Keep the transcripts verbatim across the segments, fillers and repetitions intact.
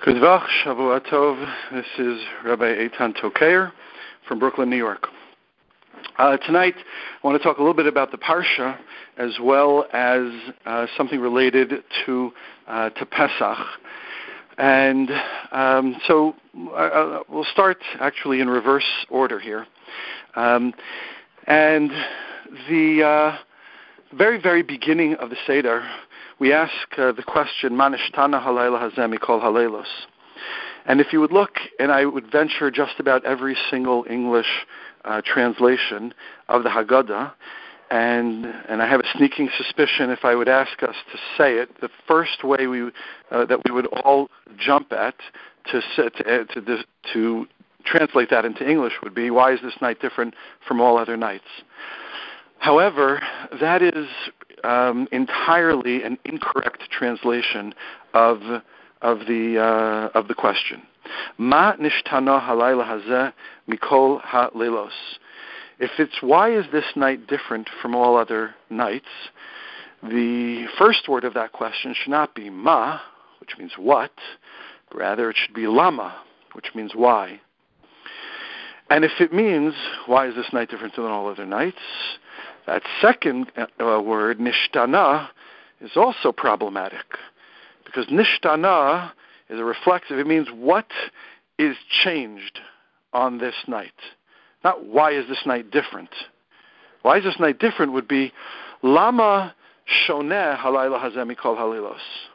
Good Vach, Shavua Tov. This is Rabbi Eitan Tokayer from Brooklyn, New York. Uh, tonight, I want to talk a little bit about the Parsha, as well as uh, something related to uh, to Pesach. And um, so uh, we'll start actually in reverse order here. Um, and the uh, very, very beginning of the Seder, we ask uh, the question, Ma nishtana halayla hazeh mikol halaylos. And if you would look, and I would venture just about every single English uh, translation of the Haggadah, and and I have a sneaking suspicion if I would ask us to say it, the first way we uh, that we would all jump at to to to, to translate that into English would be, why is this night different from all other nights? However, that is um, entirely an incorrect translation of of the uh, of the question. Ma nishtana halayla hazeh mikol ha'leilos. If it's why is this night different from all other nights, the first word of that question should not be ma, which means what, but rather it should be lama, which means why. And if it means why is this night different than all other nights, that second uh, word, nishtana, is also problematic. Because nishtana is a reflexive. It means what is changed on this night. Not why is this night different. Why is this night different would be lama shoneh halayla hazeh mikol halaylos.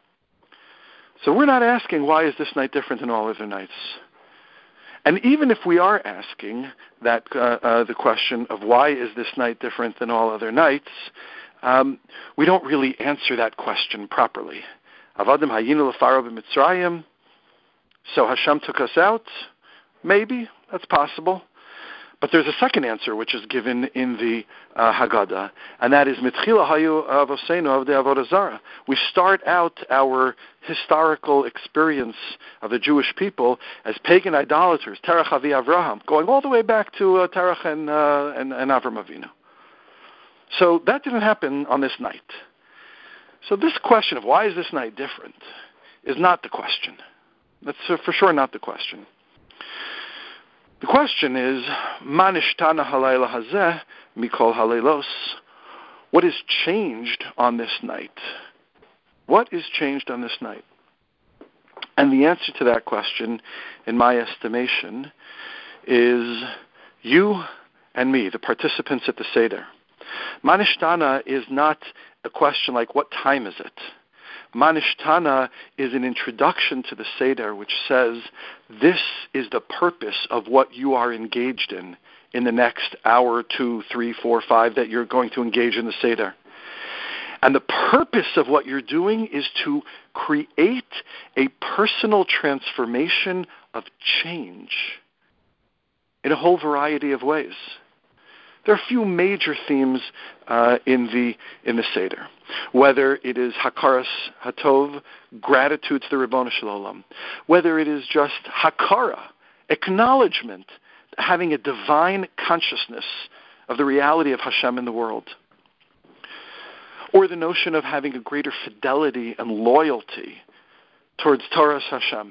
So we're not asking why is this night different than all other nights. And even if we are asking that uh, uh, the question of why is this night different than all other nights, um, we don't really answer that question properly. Avadim hayinu lefaro b'Mitzrayim, so Hashem took us out? Maybe, that's possible. But there's a second answer which is given in the uh, Haggadah, and that is Mitchila hayu avoseinu avdei avodah zarah. We start out our historical experience of the Jewish people as pagan idolaters, Terach avi Avraham, going all the way back to uh, Terach and, uh, and, and Avram Avinu. So that didn't happen on this night. So this question of why is this night different is not the question. That's uh, for sure not the question. The question is, Ma nishtana halayla hazeh mikol halaylos. What is changed on this night? What is changed on this night? And the answer to that question, in my estimation, is you and me, the participants at the Seder. Ma nishtana is not a question like, what time is it? Ma nishtana is an introduction to the Seder which says, this is the purpose of what you are engaged in in the next hour, two, three, four, five that you're going to engage in the Seder. And the purpose of what you're doing is to create a personal transformation of change in a whole variety of ways. There are a few major themes uh, in the in the Seder, whether it is Hakaras Hatov, gratitude to the Ribono Shel Olam, whether it is just Hakara, acknowledgement, having a divine consciousness of the reality of Hashem in the world, or the notion of having a greater fidelity and loyalty towards Torah's Hashem,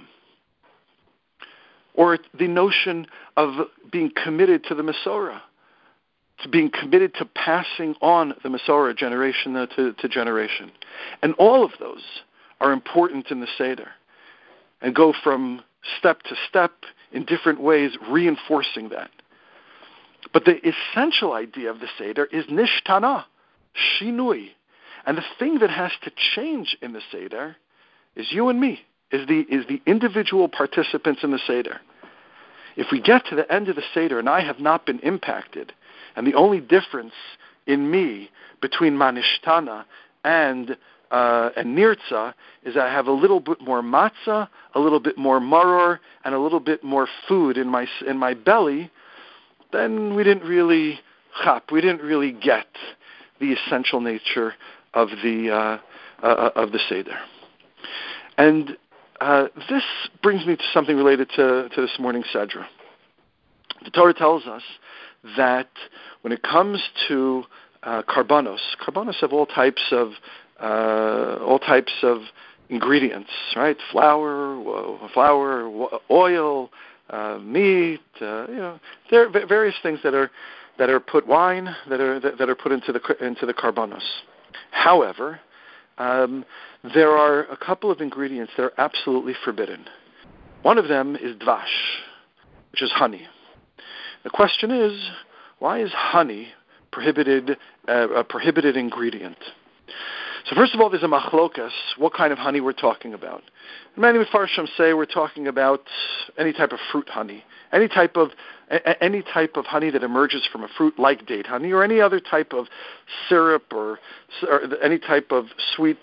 or the notion of being committed to the Masorah, to being committed to passing on the Masorah generation to, to generation. And all of those are important in the Seder and go from step to step in different ways, reinforcing that. But the essential idea of the Seder is nishtana, shinui. And the thing that has to change in the Seder is you and me, is the, is the individual participants in the Seder. If we get to the end of the Seder and I have not been impacted, and the only difference in me between Ma nishtana and uh, and Nirtza is I have a little bit more matzah, a little bit more maror, and a little bit more food in my in my belly, then we didn't really chap, we didn't really get the essential nature of the uh, uh, of the Seder. And uh, this brings me to something related to, to this morning's Sedra. The Torah tells us that when it comes to uh, karbanos, karbanos have all types of uh, all types of ingredients, right? Flour, flour, oil, uh, meat. Uh, you know, there are various things that are that are put wine that are that, that are put into the into the karbanos. However, um, there are a couple of ingredients that are absolutely forbidden. One of them is dvash, which is honey. The question is, why is honey prohibited uh, a prohibited ingredient? So first of all, there's a machlokas, what kind of honey we're talking about. Many Mefarshim say we're talking about any type of fruit honey, any type of a, any type of honey that emerges from a fruit like date honey, or any other type of syrup or, or any type of sweet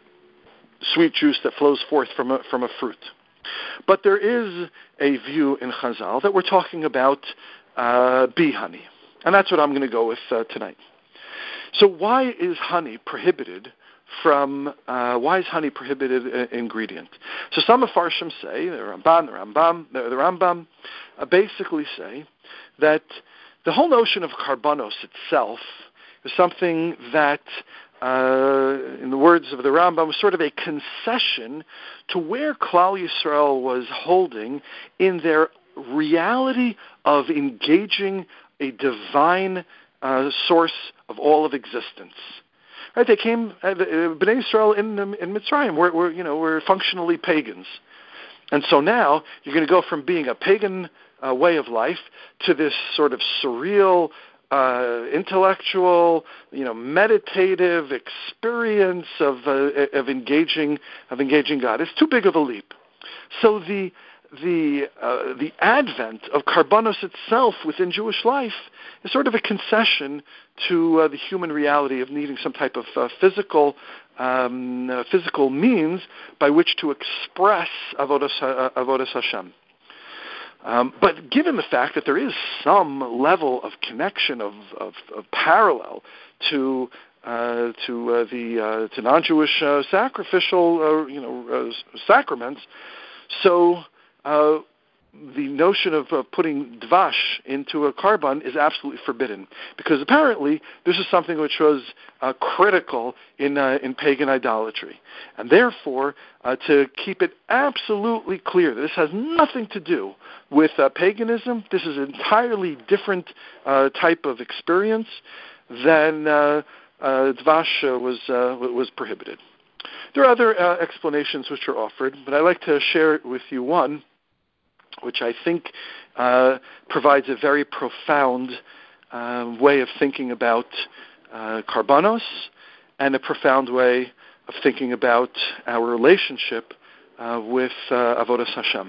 sweet juice that flows forth from a, from a fruit. But there is a view in Chazal that we're talking about uh, bee honey, and that's what I'm going to go with uh, tonight. So why is honey prohibited from, uh, why is honey prohibited uh, ingredient? So some Mefarshim say, the Ramban, the Rambam, the, the Rambam uh, basically say that the whole notion of karbanos itself is something that, uh, in the words of the Rambam, was sort of a concession to where Klal Yisrael was holding in their reality of engaging a divine uh, source of all of existence. Right? They came, uh, Bnei Yisrael in in Mitzrayim were, were you know were functionally pagans, and so now you're going to go from being a pagan uh, way of life to this sort of surreal, uh, intellectual, you know, meditative experience of uh, of engaging of engaging God. It's too big of a leap. So the the uh, the advent of karbanos itself within Jewish life is sort of a concession to uh, the human reality of needing some type of uh, physical um, uh, physical means by which to express avodas, uh, avodas Hashem. Um, but given the fact that there is some level of connection of, of, of parallel to uh, to uh, the uh, to non-Jewish uh, sacrificial uh, you know uh, sacraments, so Uh, the notion of uh, putting dvash into a karban is absolutely forbidden, because apparently this is something which was uh, critical in uh, in pagan idolatry, and therefore uh, to keep it absolutely clear that this has nothing to do with uh, paganism, this is an entirely different uh, type of experience, then uh, uh, dvash uh, was uh, was prohibited. There are other uh, explanations which are offered, but I'd like to share with you one which I think uh, provides a very profound uh, way of thinking about uh, karbanos, and a profound way of thinking about our relationship uh, with uh, avodas Hashem.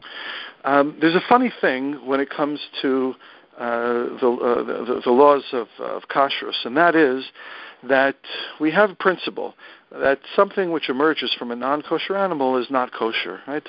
Um, there's a funny thing when it comes to uh, the, uh, the, the laws of, of kashrus, and that is that we have a principle that something which emerges from a non-kosher animal is not kosher, right?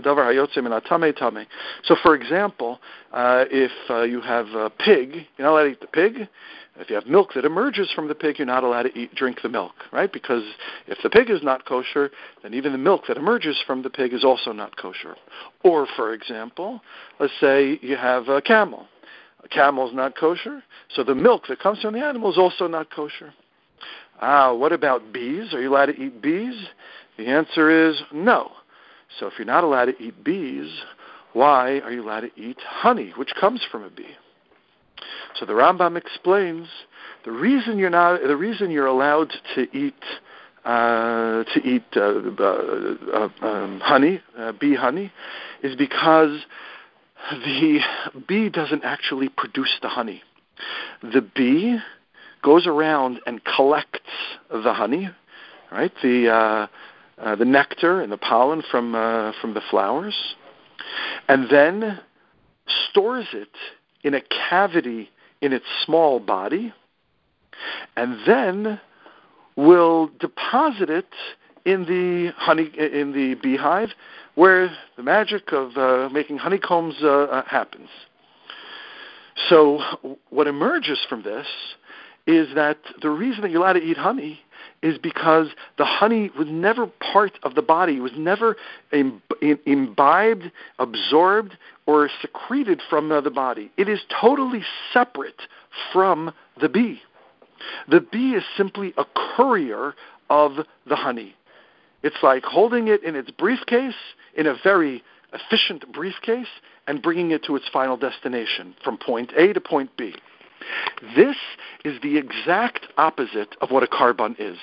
So, for example, uh, if uh, you have a pig, you're not allowed to eat the pig. If you have milk that emerges from the pig, you're not allowed to eat, drink the milk, right? Because if the pig is not kosher, then even the milk that emerges from the pig is also not kosher. Or, for example, let's say you have a camel. A camel is not kosher, so the milk that comes from the animal is also not kosher. Ah, what about bees? Are you allowed to eat bees? The answer is no. So if you're not allowed to eat bees, why are you allowed to eat honey, which comes from a bee? So the Rambam explains the reason you're not, the reason you're allowed to eat uh, to eat uh, uh, uh, um, honey, uh, bee honey, is because the bee doesn't actually produce the honey. The bee goes around and collects the honey, right? The uh, uh, the nectar and the pollen from uh, from the flowers, and then stores it in a cavity in its small body, and then will deposit it in the honey in the beehive, where the magic of uh, making honeycombs uh, uh, happens. So what emerges from this is that the reason that you're allowed to eat honey is because the honey was never part of the body, was never Im- imbibed, absorbed, or secreted from uh, the body. It is totally separate from the bee. The bee is simply a courier of the honey. It's like holding it in its briefcase, in a very efficient briefcase, and bringing it to its final destination, from point A to point B. This is the exact opposite of what a korban is.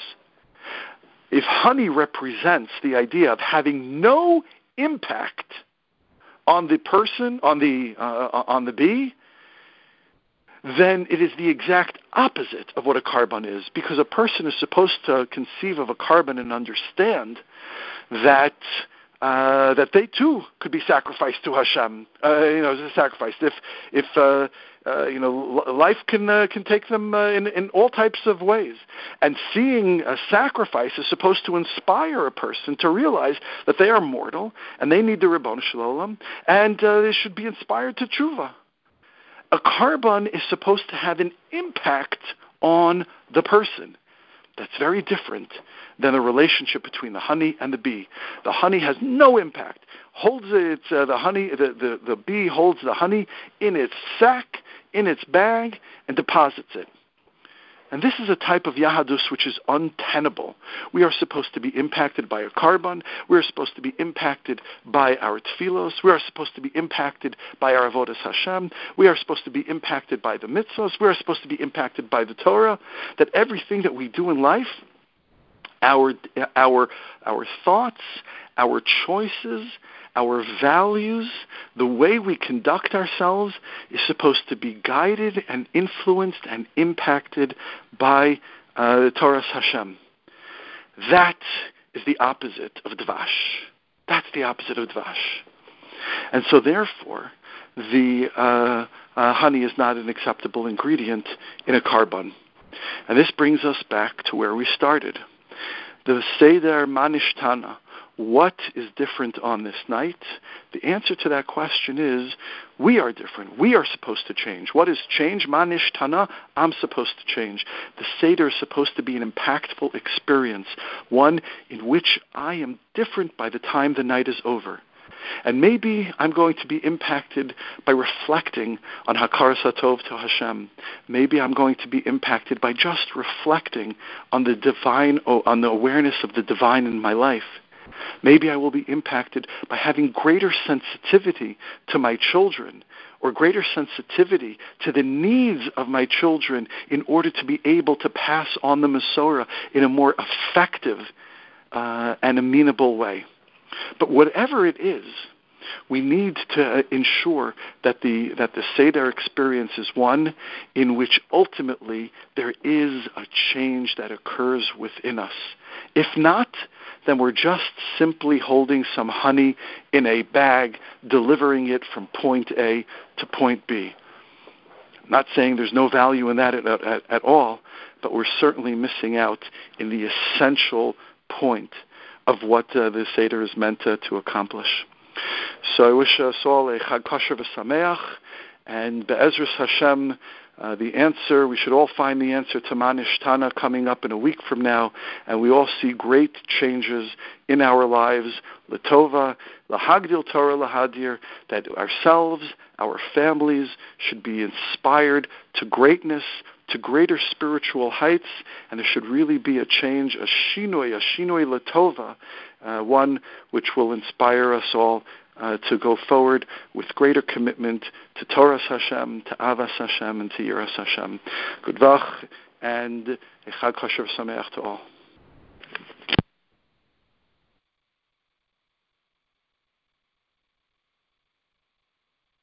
If honey represents the idea of having no impact on the person, on the uh, on the bee, then it is the exact opposite of what a korban is, because a person is supposed to conceive of a korban and understand that uh, that they too could be sacrificed to Hashem. Uh, you know, sacrificed if if uh, uh, you know life can uh, can take them uh, in in all types of ways. And seeing a sacrifice is supposed to inspire a person to realize that they are mortal and they need the Ribbon Shalom, and uh, they should be inspired to tshuva. A korban is supposed to have an impact on the person. That's very different than the relationship between the honey and the bee. The honey has no impact. Holds it, uh, the honey, the, the, the bee holds the honey in its sack, in its bag, and deposits it. And this is a type of Yahadus which is untenable. We are supposed to be impacted by a korban. We are supposed to be impacted by our tefillos. We are supposed to be impacted by our avodas Hashem. We are supposed to be impacted by the mitzvahs. We are supposed to be impacted by the Torah. That everything that we do in life, our our our thoughts, our choices, our values, the way we conduct ourselves is supposed to be guided and influenced and impacted by uh, the Torah's Hashem. That is the opposite of Dvash. That's the opposite of Dvash. And so therefore, the uh, uh, honey is not an acceptable ingredient in a korban. And this brings us back to where we started. The Seder Manishtana. What is different on this night? The answer to that question is, we are different. We are supposed to change. What is change? Manish Tana, I'm supposed to change. The Seder is supposed to be an impactful experience, one in which I am different by the time the night is over. And maybe I'm going to be impacted by reflecting on Hakaras HaTov to Hashem. Maybe I'm going to be impacted by just reflecting on the divine, on the awareness of the divine in my life. Maybe I will be impacted by having greater sensitivity to my children, or greater sensitivity to the needs of my children in order to be able to pass on the Masorah in a more effective uh, and amenable way. But whatever it is, we need to ensure that the that the Seder experience is one in which ultimately there is a change that occurs within us. If not, then we're just simply holding some honey in a bag, delivering it from point A to point B. I'm not saying there's no value in that at, at, at all, but we're certainly missing out in the essential point of what uh, the Seder is meant uh, to accomplish. So I wish us all a Chag Kosher v'Sameach, and Be'ezras Hashem, uh, the answer, we should all find the answer to Manish Tana coming up in a week from now, and we all see great changes in our lives, L'tova, L'hagdil Torah L'hadir, that ourselves, our families should be inspired to greatness, to greater spiritual heights, and there should really be a change, a shinoi, a shinoi L'tova, uh, one which will inspire us all Uh, to go forward with greater commitment to Torah Hashem, to Avas Hashem, and to Yiras Hashem. Good vach, and a Chag Kosher v'Sameach to all.